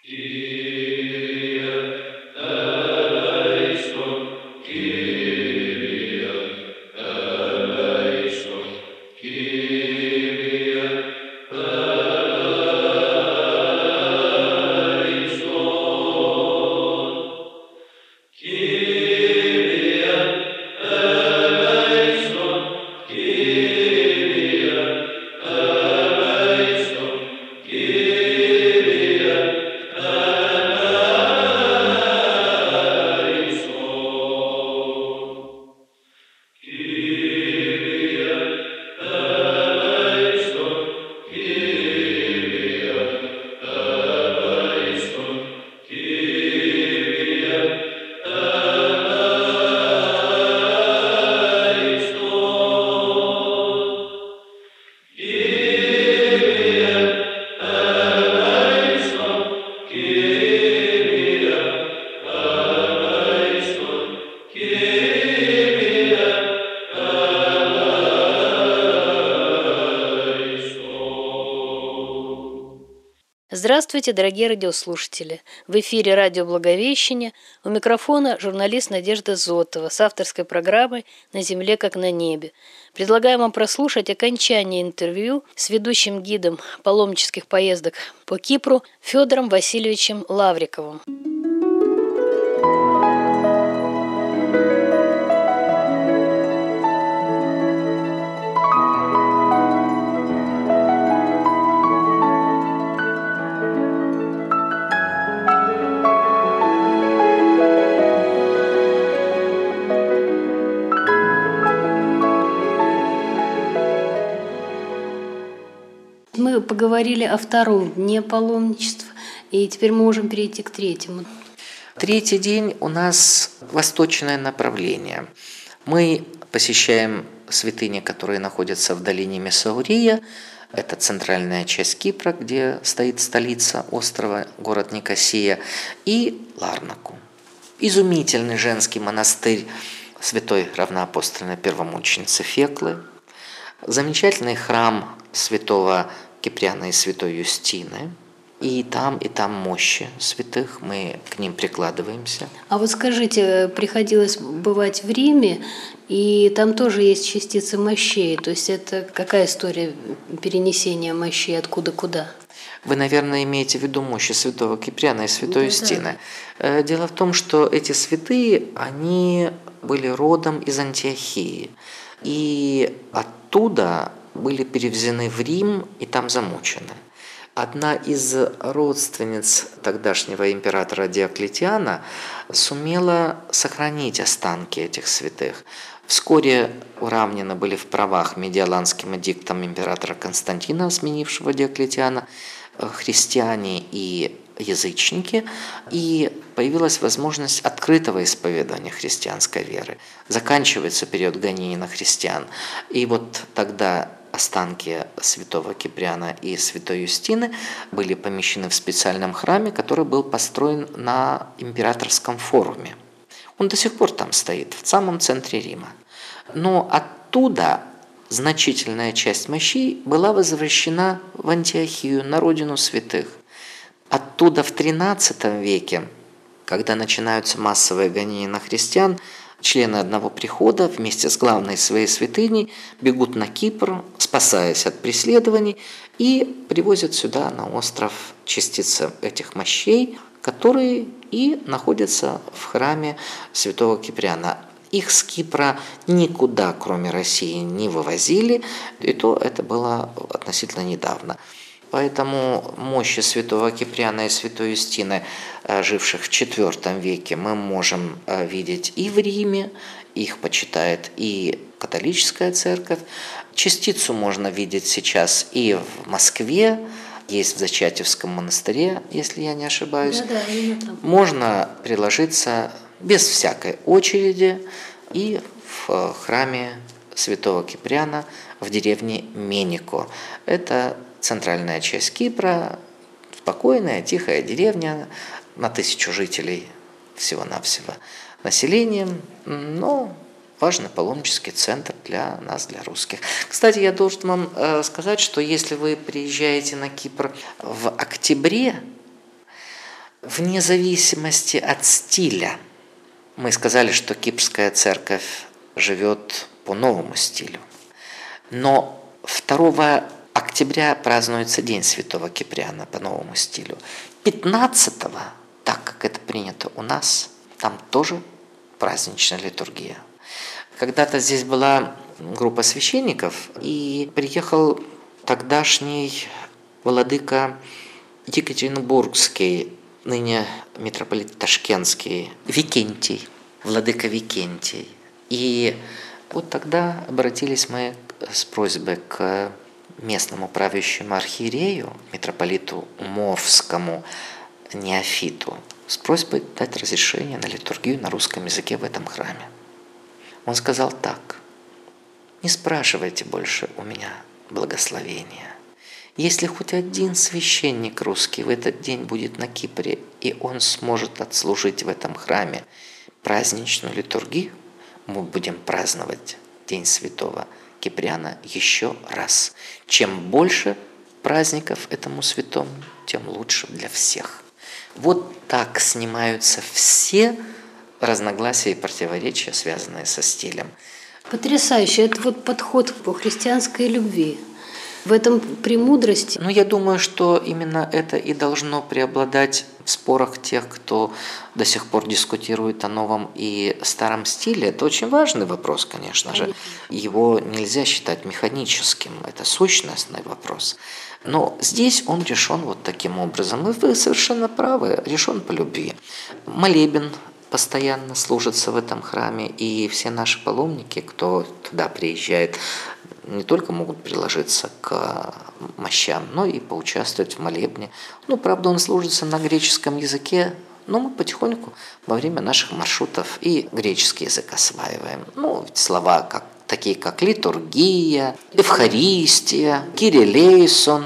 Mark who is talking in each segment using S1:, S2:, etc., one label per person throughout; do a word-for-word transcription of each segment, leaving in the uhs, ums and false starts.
S1: Здравствуйте, дорогие радиослушатели! В эфире радио «Благовещение», у микрофона журналист Надежда Зотова с авторской программой «На земле, как на небе». Предлагаем вам прослушать окончание интервью с ведущим гидом паломнических поездок по Кипру Федором Васильевичем Лавриковым. Мы поговорили о втором дне паломничества, и теперь мы можем перейти к третьему.
S2: Третий день у нас восточное направление. Мы посещаем святыни, которые находятся в долине Месаурия. Это центральная часть Кипра, где стоит столица острова, город Никосия, и Ларнаку. Изумительный женский монастырь святой равноапостольной первомученицы Феклы. Замечательный храм святого Киприана и святой Юстины. И там, и там мощи святых, мы к ним прикладываемся.
S1: А вот скажите, приходилось бывать в Риме, и там тоже есть частицы мощей. То есть это какая история перенесения мощей откуда куда?
S2: Вы, наверное, имеете в виду мощи святого Киприана и святой
S1: Да,
S2: Юстины.
S1: да.
S2: Дело в том, что эти святые, они были родом из Антиохии. И оттуда были перевезены в Рим и там замучены. Одна из родственниц тогдашнего императора Диоклетиана сумела сохранить останки этих святых. Вскоре уравнены были в правах медиаланским эдиктом императора Константина, сменившего Диоклетиана, христиане и язычники, и появилась возможность открытого исповедания христианской веры. Заканчивается период гонений на христиан. И вот тогда останки святого Киприана и святой Юстины были помещены в специальном храме, который был построен на императорском форуме. Он до сих пор там стоит, в самом центре Рима. Но оттуда значительная часть мощей была возвращена в Антиохию, на родину святых. Оттуда в тринадцатом веке, когда начинаются массовые гонения на христиан, члены одного прихода вместе с главной своей святыней бегут на Кипр, спасаясь от преследований, и привозят сюда, на остров, частицы этих мощей, которые и находятся в храме святого Киприана. Их с Кипра никуда, кроме России, не вывозили, и то это было относительно недавно. Поэтому мощи святого Киприана и святой Юстины, живших в четвёртом веке, мы можем видеть и в Риме, их почитает и католическая церковь. Частицу можно видеть сейчас и в Москве, есть в Зачатевском монастыре, если я не ошибаюсь.
S1: Да, да, именно там.
S2: Можно приложиться без всякой очереди и в храме святого Киприана в деревне Менико. Это центральная часть Кипра, спокойная, тихая деревня, на тысячу жителей всего-навсего населением, но важный паломнический центр для нас, для русских. Кстати, я должен вам сказать, что если вы приезжаете на Кипр в октябре, Вне зависимости от стиля. Мы сказали, что Кипрская церковь живет по новому стилю. Но второго октября празднуется День Святого Киприана по новому стилю. пятнадцатого, так как это принято у нас, там тоже праздничная литургия. Когда-то здесь была группа священников, и приехал тогдашний владыка Екатеринбургский, ныне митрополит Ташкентский, Викентий, владыка Викентий. И вот тогда обратились мы с просьбой к местному правящему архиерею, митрополиту Умовскому Неофиту, с просьбой дать разрешение на литургию на русском языке в этом храме. Он сказал так: «Не спрашивайте больше у меня благословения. Если хоть один священник русский в этот день будет на Кипре, и он сможет отслужить в этом храме праздничную литургию, мы будем праздновать День Святого Киприана еще раз. Чем больше праздников этому святому, тем лучше для всех». Вот так снимаются все разногласия и противоречия, связанные со стилем.
S1: Потрясающе. Это вот подход по христианской любви. В этом премудрости.
S2: Ну, я думаю, что именно это и должно преобладать в спорах тех, кто до сих пор дискутирует о новом и старом стиле. Это очень важный вопрос, конечно же. Его нельзя считать механическим, это сущностный вопрос. Но здесь он решен вот таким образом. И вы совершенно правы, решен по любви. Молебен постоянно служится в этом храме, и все наши паломники, кто туда приезжает, не только могут приложиться к мощам, но и поучаствовать в молебне. Ну, правда, он служится на греческом языке, но мы потихоньку во время наших маршрутов и греческий язык осваиваем. Ну, слова как, такие как литургия, Евхаристия, Кирилейсон,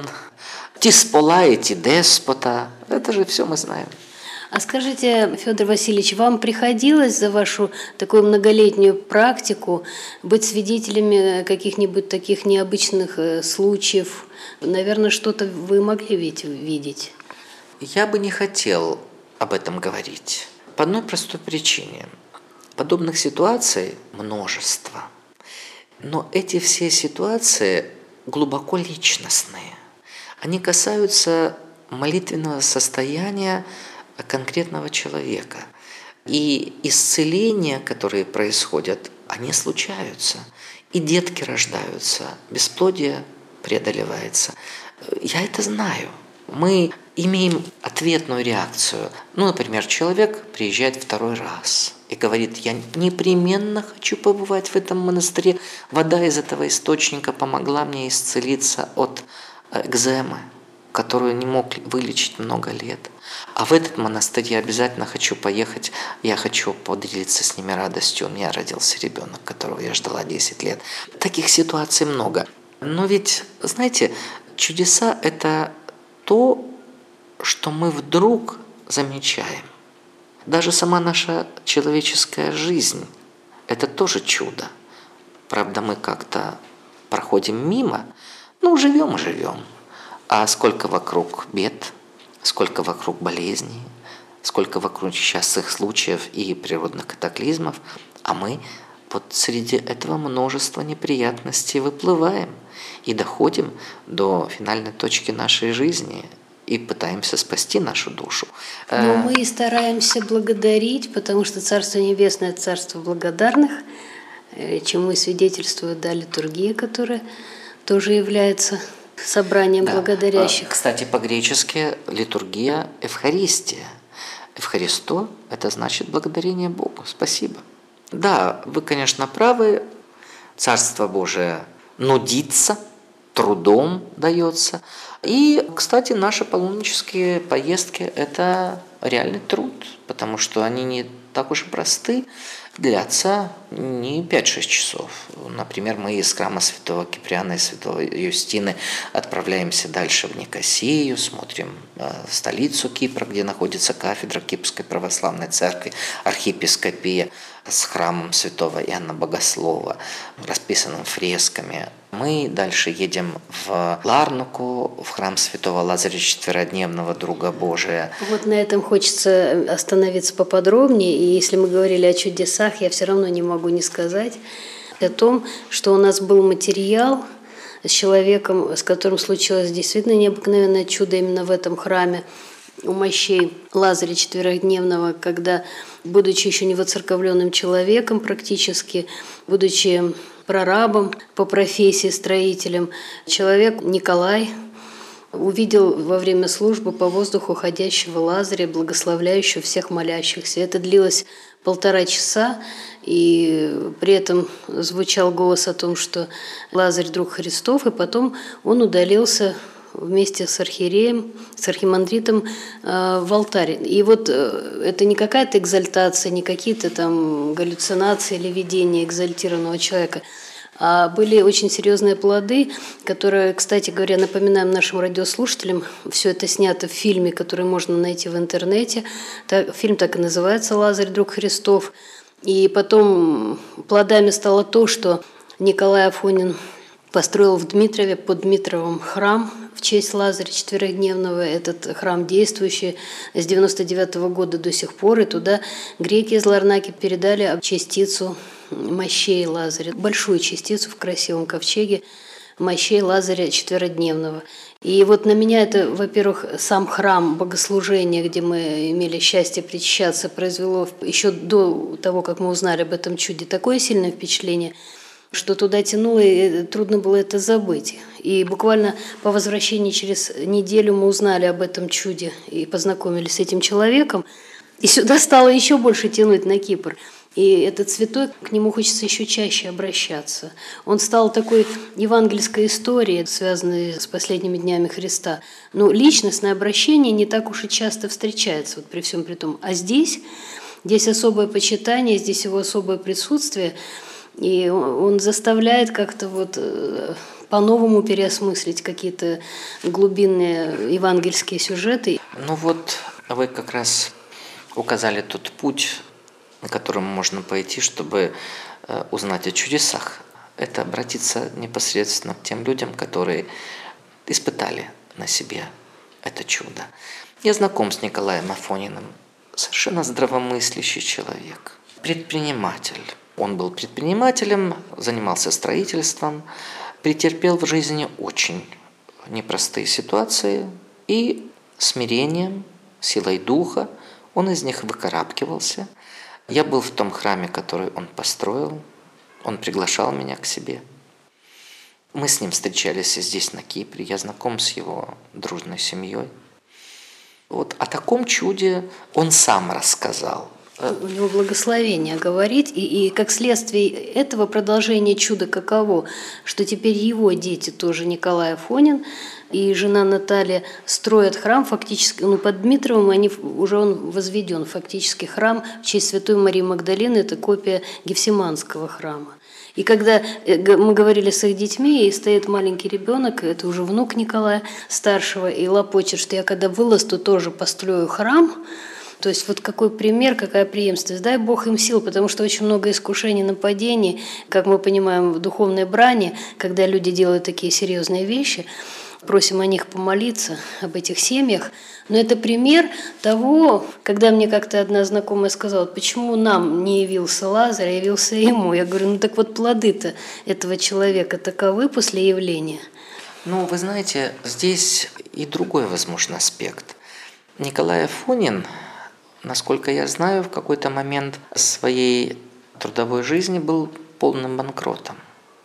S2: Тиспола и Тидеспота. Это же все мы знаем.
S1: А скажите, Федор Васильевич, вам приходилось за вашу такую многолетнюю практику быть свидетелями каких-нибудь таких необычных случаев? Наверное, что-то вы могли ведь видеть.
S2: Я бы не хотел об этом говорить. По одной простой причине. Подобных ситуаций множество. Но эти все ситуации глубоко личностные. Они касаются молитвенного состояния конкретного человека. И исцеления, которые происходят, они случаются. И детки рождаются, бесплодие преодолевается. Я это знаю. Мы имеем ответную реакцию. Ну, например, человек приезжает второй раз и говорит: я непременно хочу побывать в этом монастыре. Вода из этого источника помогла мне исцелиться от экземы, которую не мог вылечить много лет. А в этот монастырь я обязательно хочу поехать, я хочу поделиться с ними радостью. У меня родился ребенок, которого я ждала десять лет. Таких ситуаций много. Но ведь, знаете, чудеса – это то, что мы вдруг замечаем. Даже сама наша человеческая жизнь – это тоже чудо. Правда, мы как-то проходим мимо, ну, живем и живем. А сколько вокруг бед, сколько вокруг болезней, сколько вокруг несчастных случаев и природных катаклизмов, а мы вот среди этого множества неприятностей выплываем и доходим до финальной точки нашей жизни и пытаемся спасти нашу душу.
S1: Но мы и стараемся благодарить, потому что Царство Небесное – это Царство благодарных, чему свидетельствует, да, литургия, которая тоже является собранием, да, благодарящих.
S2: Кстати, по-гречески литургия – Евхаристия. Евхаристо – это значит благодарение Богу. Спасибо. Да, вы, конечно, правы. Царство Божие нудится, трудом дается. И, кстати, наши паломнические поездки – это реальный труд, потому что они не так уж и просты, длятся не пять-шесть часов. Например, мы из храма Святого Киприана и Святого Юстины отправляемся дальше в Никосию, смотрим столицу Кипра, где находится кафедра Кипрской православной церкви, архиепископия. с храмом святого Иоанна Богослова, расписанным фресками. Мы дальше едем в Ларнаку, в храм святого Лазаря Четверодневного, друга Божия.
S1: Вот на этом хочется остановиться поподробнее. И если мы говорили о чудесах, я все равно не могу не сказать о том, что у нас был материал с человеком, с которым случилось действительно необыкновенное чудо именно в этом храме у мощей Лазаря Четверодневного, когда, будучи еще не воцерковленным человеком практически, будучи прорабом по профессии, строителем, человек Николай увидел во время службы по воздуху ходящего Лазаря, благословляющего всех молящихся. Это длилось полтора часа, и при этом звучал голос о том, что Лазарь – друг Христов, и потом он удалился вместе с архиереем, с архимандритом э, в алтарь. И вот э, это не какая-то экзальтация, не какие-то там галлюцинации или видения экзальтированного человека, а были очень серьезные плоды, которые, кстати говоря, напоминаем нашим радиослушателям, все это снято в фильме, который можно найти в интернете. Так, фильм так и называется «Лазарь, друг Христов». И потом плодами стало то, что Николай Афонин построил в Дмитрове, под Дмитровым, храм в честь Лазаря Четверодневного. Этот храм действующий с девяносто девятого года до сих пор. И туда греки из Ларнаки передали частицу мощей Лазаря, большую частицу в красивом ковчеге мощей Лазаря Четверодневного. И вот на меня это, во-первых, сам храм богослужения, где мы имели счастье причащаться, произвело еще до того, как мы узнали об этом чуде, такое сильное впечатление, что туда тянуло, и трудно было это забыть. И буквально по возвращении через неделю мы узнали об этом чуде и познакомились с этим человеком. И сюда стало еще больше тянуть, на Кипр. И этот святой, к нему хочется еще чаще обращаться. Он стал такой евангельской историей, связанной с последними днями Христа. Но личностное обращение не так уж и часто встречается, вот при всем при том. А здесь, здесь особое почитание, здесь его особое присутствие, и он заставляет как-то вот по-новому переосмыслить какие-то глубинные евангельские сюжеты.
S2: Ну вот вы как раз указали тот путь, на котором можно пойти, чтобы узнать о чудесах. Это обратиться непосредственно к тем людям, которые испытали на себе это чудо. Я знаком с Николаем Афониным, совершенно здравомыслящий человек, предприниматель. Он был предпринимателем, занимался строительством, претерпел в жизни очень непростые ситуации, и смирением, силой духа он из них выкарабкивался. Я был в том храме, который он построил, он приглашал меня к себе. Мы с ним встречались здесь, на Кипре, я знаком с его дружной семьей. Вот о таком чуде он сам рассказал.
S1: У него благословение говорить, и, и как следствие этого продолжения чуда каково, что теперь его дети, тоже Николай Афонин и жена Наталья, строят храм фактически, ну, под Дмитровым, они, уже он возведен фактически храм в честь Святой Марии Магдалины, это копия Гефсиманского храма. И когда мы говорили с их детьми, и стоит маленький ребенок, это уже внук Николая старшего, и лопочет, что я когда вырасту, тоже построю храм. То есть вот какой пример, какая преемственность. Дай Бог им сил, потому что очень много искушений, нападений, как мы понимаем, в духовной брани, когда люди делают такие серьезные вещи, просим о них помолиться, об этих семьях. Но это пример того, когда мне как-то одна знакомая сказала, почему нам не явился Лазарь, а явился ему. Я говорю, ну так вот плоды-то этого человека таковы после явления.
S2: Ну, вы знаете, здесь и другой, возможно, аспект. Николай Афонин, насколько я знаю, в какой-то момент своей трудовой жизни был полным банкротом.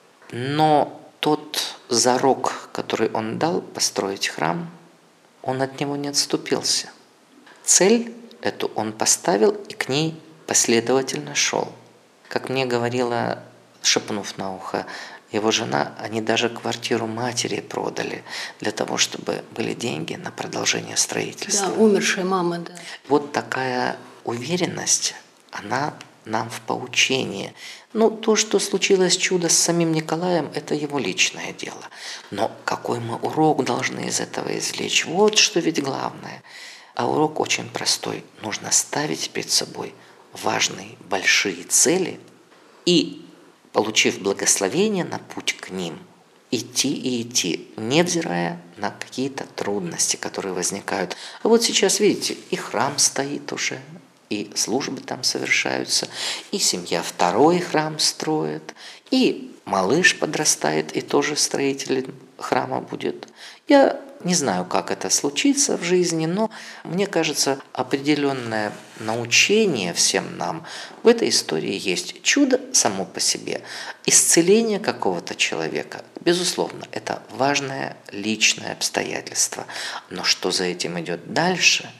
S2: Но тот зарок, который он дал построить храм, он от него не отступился. Цель эту он поставил и к ней последовательно шел. Как мне говорила, шепнув на ухо, его жена, они даже квартиру матери продали для того, чтобы были деньги на продолжение строительства.
S1: Да, умершая мама, да.
S2: Вот такая уверенность, она нам в поучении. Ну, то, что случилось чудо с самим Николаем, это его личное дело. Но какой мы урок должны из этого извлечь? Вот что ведь главное. А урок очень простой. Нужно ставить перед собой важные, большие цели и, получив благословение на путь к ним, идти и идти, невзирая на какие-то трудности, которые возникают. А вот сейчас, видите, и храм стоит уже, и службы там совершаются, и семья второй храм строит, и малыш подрастает, и тоже строителем храма будет. Я не знаю, как это случится в жизни, но мне кажется, определенное научение всем нам в этой истории есть. Чудо само по себе, исцеление какого-то человека, безусловно, это важное личное обстоятельство. Но что за этим идет дальше,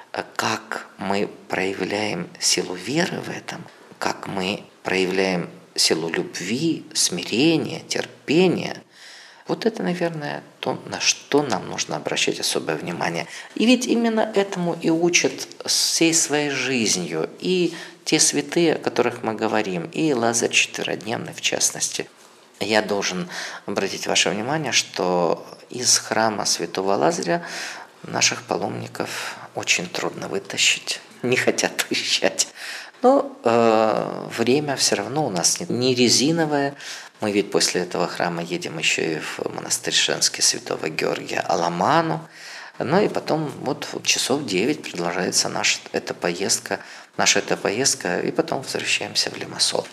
S2: как мы проявляем силу веры в этом, как мы проявляем силу любви, смирения, терпения, вот это, наверное, то, на что нам нужно обращать особое внимание. И ведь именно этому и учат всей своей жизнью и те святые, о которых мы говорим, и Лазарь Четверодневный в частности. Я должен обратить ваше внимание, что из храма святого Лазаря наших паломников очень трудно вытащить, не хотят уезжать. Но э, время все равно у нас не резиновое. Мы ведь после этого храма едем еще и в монастырь Шенский святого Георгия Аламану. Ну и потом вот часов девять продолжается наша эта поездка, наша эта поездка, и потом возвращаемся в Лимассол.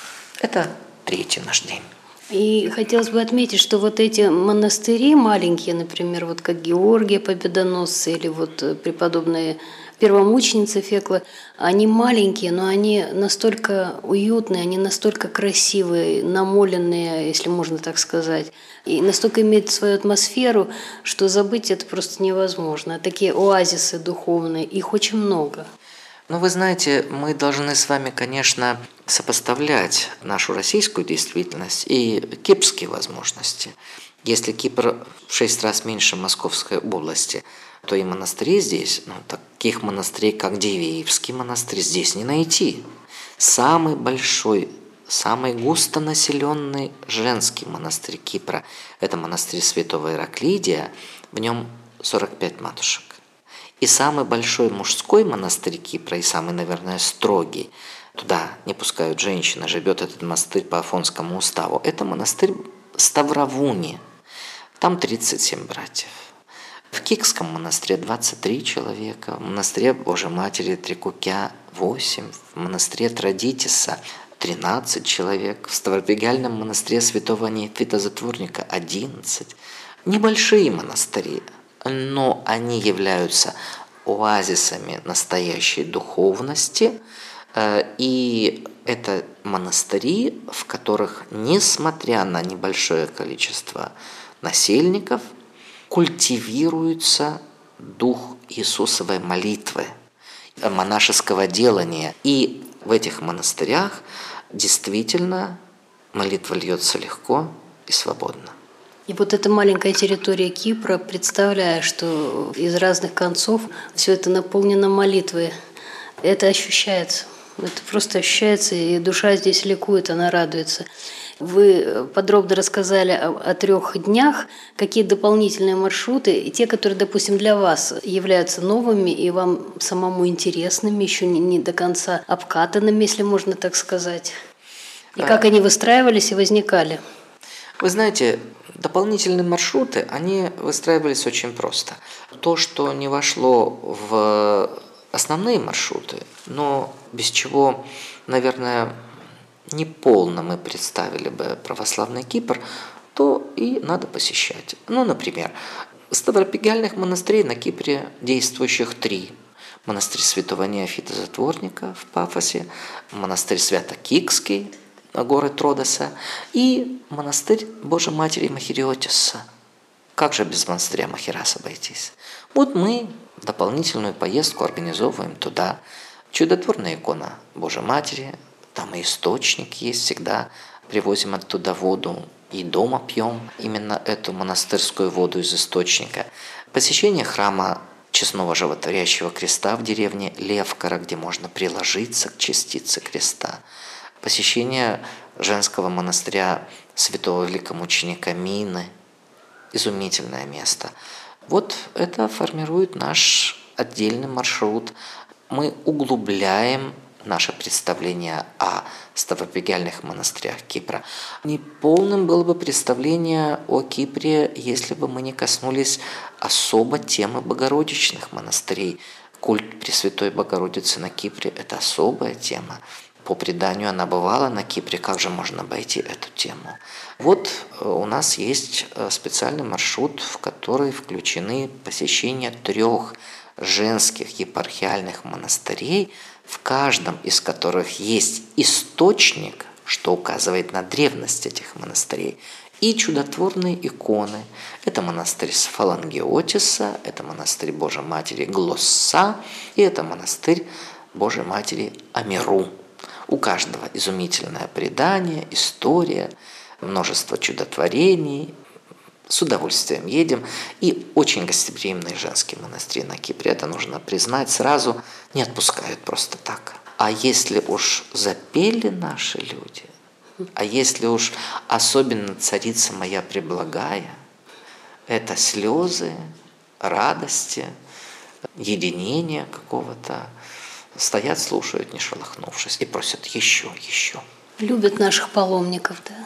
S2: Это третий наш день.
S1: И хотелось бы отметить, что вот эти монастыри маленькие, например, вот как Георгия Победоносца или вот преподобная первомученица Фекла, они маленькие, но они настолько уютные, они настолько красивые, намоленные, если можно так сказать, и настолько имеют свою атмосферу, что забыть это просто невозможно. Такие оазисы духовные, их очень много.
S2: Ну, вы знаете, мы должны с вами, конечно, сопоставлять нашу российскую действительность и кипрские возможности. Если Кипр в шесть раз меньше Московской области, то и монастыри здесь, ну, таких монастырей, как Дивеевский монастырь, здесь не найти. Самый большой, самый густонаселенный женский монастырь Кипра – это монастырь святого Ираклидия, в нем сорок пять матушек. И самый большой мужской монастырь Кипра, и самый, наверное, строгий, туда не пускают женщин, а живет этот монастырь по Афонскому уставу, это монастырь Ставравуни, там тридцать семь братьев. В Кикском монастыре двадцать три человека, в монастыре Божьей Матери Трикукя восемь, в монастыре Традитиса тринадцать человек, в Ставропигальном монастыре святого Неофита Затворника одиннадцать. Небольшие монастыри, но они являются оазисами настоящей духовности, и это монастыри, в которых, несмотря на небольшое количество насельников, культивируется дух Иисусовой молитвы, монашеского делания. И в этих монастырях действительно молитва льется легко и свободно.
S1: И вот эта маленькая территория Кипра, представляя, что из разных концов все это наполнено молитвой, это ощущается. Это просто ощущается, и душа здесь ликует, она радуется. Вы подробно рассказали о, о трех днях, какие дополнительные маршруты, и те, которые, допустим, для вас являются новыми и вам самому интересными, еще не, не до конца обкатанными, если можно так сказать. И как они выстраивались и возникали?
S2: Вы знаете, дополнительные маршруты, они выстраивались очень просто. То, что не вошло в основные маршруты, но без чего, наверное, неполно мы представили бы православный Кипр, то и надо посещать. Ну, например, ставропигальных монастырей на Кипре действующих три. Монастырь святого Неофита Затворника в Пафосе, монастырь Свято-Кикский, город Родоса, и монастырь Божьей Матери Махириотиса. Как же без монастыря Махирас обойтись? Вот мы дополнительную поездку организовываем туда. Чудотворная икона Божьей Матери, там и источник есть всегда. Привозим оттуда воду и дома пьем именно эту монастырскую воду из источника. Посещение храма Честного Животворящего Креста в деревне Левкара, где можно приложиться к частице креста. Посещение женского монастыря святого великомученика Мины. Изумительное место. Вот это формирует наш отдельный маршрут. Мы углубляем наше представление о ставропигиальных монастырях Кипра. Неполным было бы представление о Кипре, если бы мы не коснулись особо темы богородичных монастырей. Культ Пресвятой Богородицы на Кипре – это особая тема. По преданию она бывала на Кипре, как же можно обойти эту тему? Вот у нас есть специальный маршрут, в который включены посещения трех женских епархиальных монастырей, в каждом из которых есть источник, что указывает на древность этих монастырей, и чудотворные иконы. Это монастырь Фалангиотиса, это монастырь Божьей Матери Глосса, и это монастырь Божьей Матери Амиру. У каждого изумительное предание, история, множество чудотворений. С удовольствием едем. И очень гостеприимные женские монастыри на Кипре, это нужно признать, сразу не отпускают просто так. А если уж запели наши люди, а если уж особенно царица моя преблагая, это слезы, радости, единения какого-то, стоят, слушают, не шелохнувшись, и просят еще, еще.
S1: Любят наших паломников, да?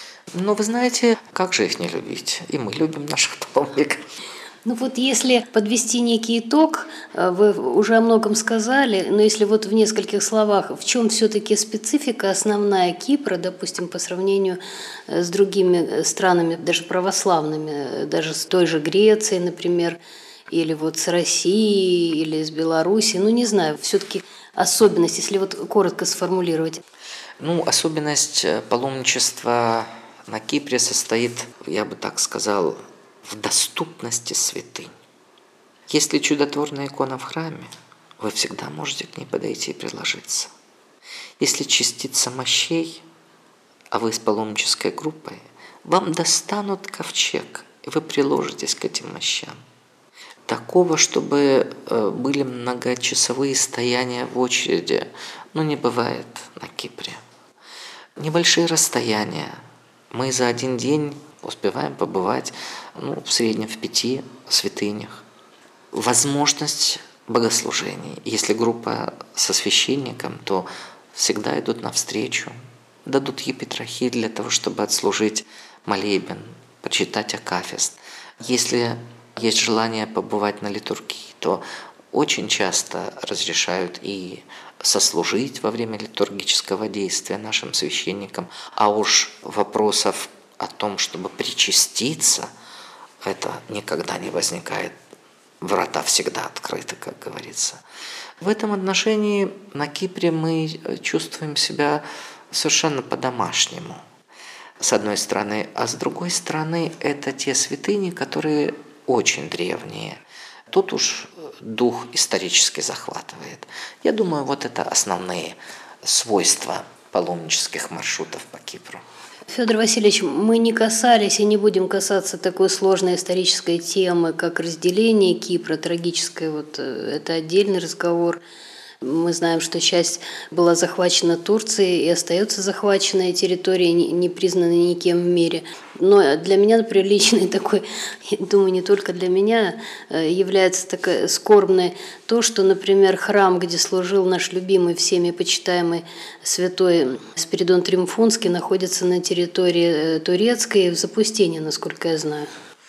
S2: Но вы знаете, как же их не любить? И мы любим наших паломников.
S1: Ну вот если подвести некий итог, вы уже о многом сказали, но если вот в нескольких словах, в чем все-таки специфика основная Кипра, допустим, по сравнению с другими странами, даже православными, даже с той же Грецией, например, или вот с Россией, или с Белоруссией, ну не знаю, все-таки особенность, если вот коротко сформулировать.
S2: Ну, особенность паломничества на Кипре состоит, я бы так сказал, в доступности святынь. Если чудотворная икона в храме, вы всегда можете к ней подойти и приложиться. Если частица мощей, а вы с паломнической группой, вам достанут ковчег, и вы приложитесь к этим мощам. Такого, чтобы были многочасовые стояния в очереди, ну, не бывает на Кипре. Небольшие расстояния. Мы за один день успеваем побывать, ну, в среднем в пяти святынях. Возможность богослужений. Если группа со священником, то всегда идут навстречу, дадут епитрахиль для того, чтобы отслужить молебен, почитать акафист. Если есть желание побывать на литургии, то очень часто разрешают и сослужить во время литургического действия нашим священникам, а уж вопросов о том, чтобы причаститься, это никогда не возникает. Врата всегда открыты, как говорится. В этом отношении на Кипре мы чувствуем себя совершенно по-домашнему, с одной стороны, а с другой стороны, это те святыни, которые очень древние. Тут уж дух исторически захватывает. Я думаю, вот это основные свойства паломнических маршрутов по Кипру.
S1: Федор Васильевич, мы не касались и не будем касаться такой сложной исторической темы, как разделение Кипра, трагическое, вот это отдельный разговор. Мы знаем, что часть была захвачена Турцией и остается захваченная территория, не признанная никем в мире. Но для меня, например, личный такой, я думаю, не только для меня, является такой скорбной то, что, например, храм, где служил наш любимый, всеми почитаемый святой Спиридон Триумфунский, находится на территории турецкой в запустении, насколько я знаю.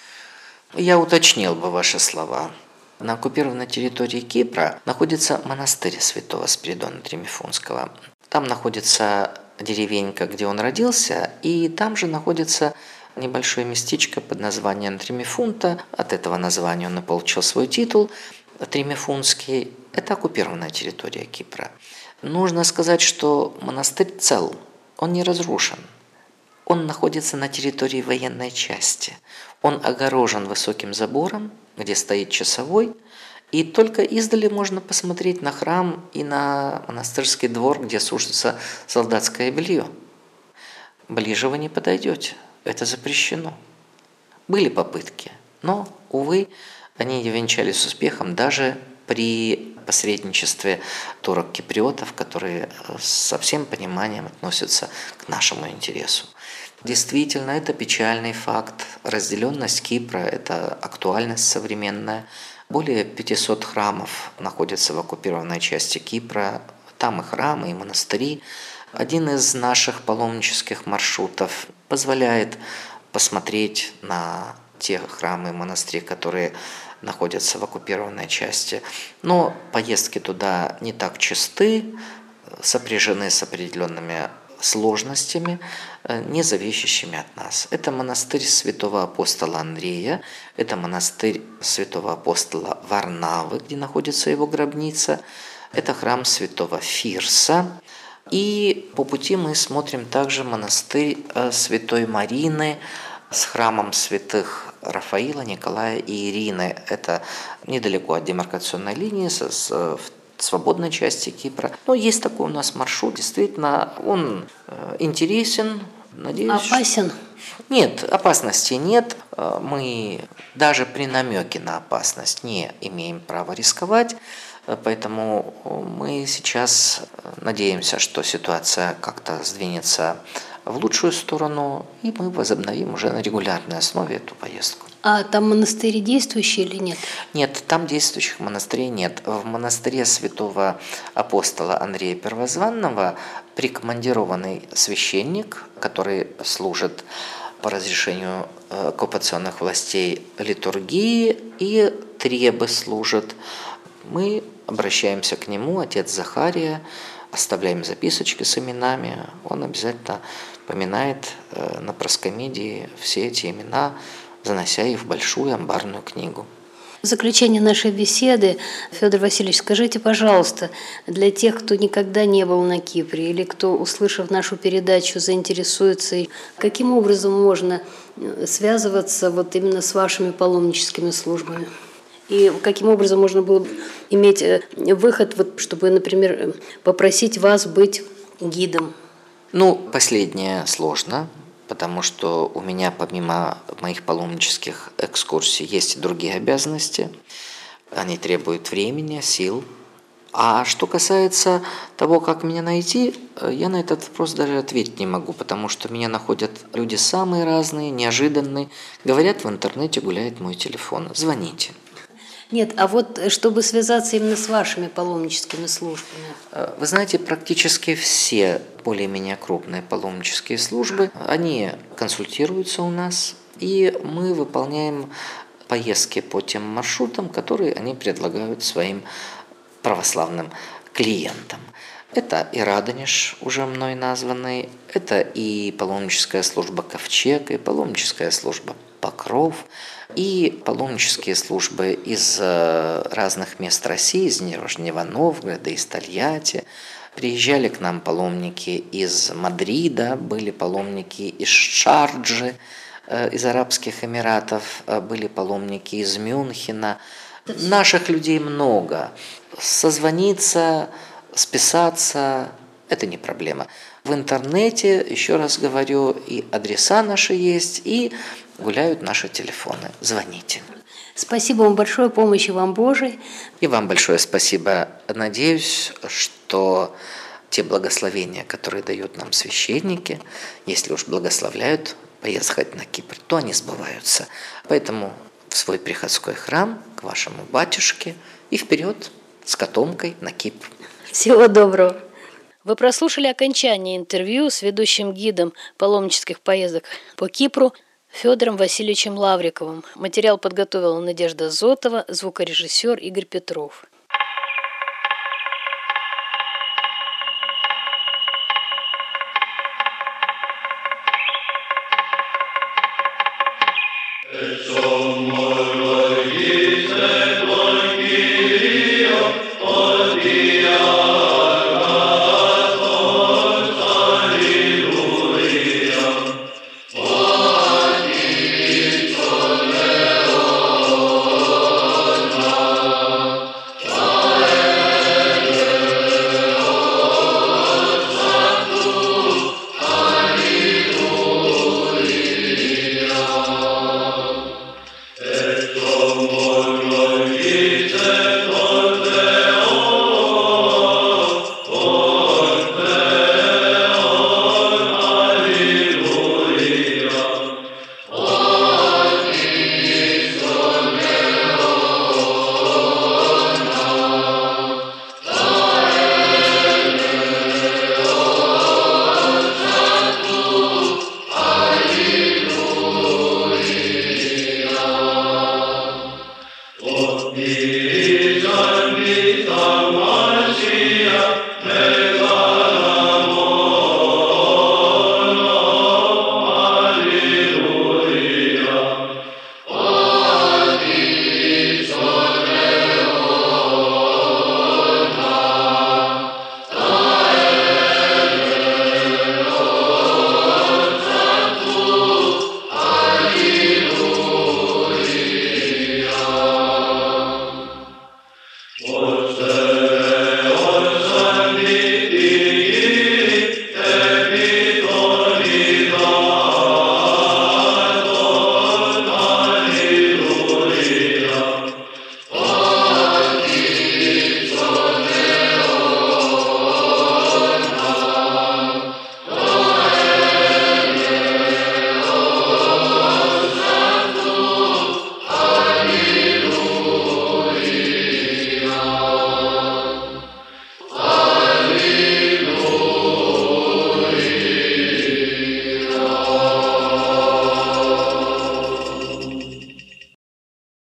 S2: Я уточнил бы ваши слова. На оккупированной территории Кипра находится монастырь святого Спиридона Тримифунского. Там находится деревенька, где он родился, и там же находится небольшое местечко под названием Тримифунта. От этого названия он и получил свой титул. Тримифунский – это оккупированная территория Кипра. Нужно сказать, что монастырь цел, он не разрушен. Он находится на территории военной части. Он огорожен высоким забором, где стоит часовой, и только издали можно посмотреть на храм и на монастырский двор, где сушится солдатское белье. Ближе вы не подойдете, это запрещено. Были попытки, но, увы, они не венчались успехом даже при посредничестве турок-киприотов, которые со всем пониманием относятся к нашему интересу. Действительно, это печальный факт. Разделенность Кипра – это актуальность современная. Более пятисот храмов находятся в оккупированной части Кипра. Там и храмы, и монастыри. Один из наших паломнических маршрутов позволяет посмотреть на те храмы и монастыри, которые находятся в оккупированной части. Но поездки туда не так часты, сопряжены с определенными сложностями, не зависящими от нас. Это монастырь святого апостола Андрея, это монастырь святого апостола Варнавы, где находится его гробница, это храм святого Фирса. И по пути мы смотрим также монастырь святой Марины с храмом святых Рафаила, Николая и Ирины. Это недалеко от демаркационной линии, в свободной части Кипра. Но есть такой у нас маршрут, действительно, он интересен. Надеюсь,
S1: опасен?
S2: Нет, опасности нет. Мы даже при намеке на опасность не имеем права рисковать. Поэтому мы сейчас надеемся, что ситуация как-то сдвинется в лучшую сторону, и мы возобновим уже на регулярной основе эту поездку.
S1: А там монастыри действующие или нет?
S2: Нет, там действующих монастырей нет. В монастыре святого апостола Андрея Первозванного прикомандированный священник, который служит по разрешению оккупационных властей литургии, и требы служат. Мы обращаемся к нему, отец Захария, оставляем записочки с именами, он обязательно поминает на проскомидии все эти имена, занося их в большую амбарную книгу.
S1: В заключение нашей беседы, Федор Васильевич, скажите, пожалуйста, для тех, кто никогда не был на Кипре или кто, услышав нашу передачу, заинтересуется, каким образом можно связываться вот именно с вашими паломническими службами? И каким образом можно было иметь выход, вот, чтобы, например, попросить вас быть гидом?
S2: Ну, последнее сложно, потому что у меня помимо моих паломнических экскурсий есть и другие обязанности. Они требуют времени, сил. А что касается того, как меня найти, я на этот вопрос даже ответить не могу, потому что меня находят люди самые разные, неожиданные. Говорят, в интернете гуляет мой телефон. Звоните.
S1: Нет, а вот чтобы связаться именно с вашими паломническими службами?
S2: Вы знаете, практически все более-менее крупные паломнические службы, они консультируются у нас, и мы выполняем поездки по тем маршрутам, которые они предлагают своим православным клиентам. Это и Радонеж, уже мной названный, это и паломническая служба Ковчег, и паломническая служба Покров, и паломнические службы из разных мест России, из Нижнего Новгорода, из Тольятти. Приезжали к нам паломники из Мадрида, были паломники из Шарджи, из Арабских Эмиратов, были паломники из Мюнхена. Наших людей много. Созвониться, списаться – это не проблема. В интернете, еще раз говорю, и адреса наши есть, и гуляют наши телефоны. Звоните.
S1: Спасибо вам большое, помощи вам Божией.
S2: И вам большое спасибо. Надеюсь, что те благословения, которые дают нам священники, если уж благословляют поехать на Кипр, то они сбываются. Поэтому в свой приходской храм, к вашему батюшке и вперед с котомкой на Кипр.
S1: Всего доброго. Вы прослушали окончание интервью с ведущим гидом паломнических поездок по Кипру Федором Васильевичем Лавриковым. Материал подготовила Надежда Зотова, звукорежиссер Игорь Петров.
S3: It's so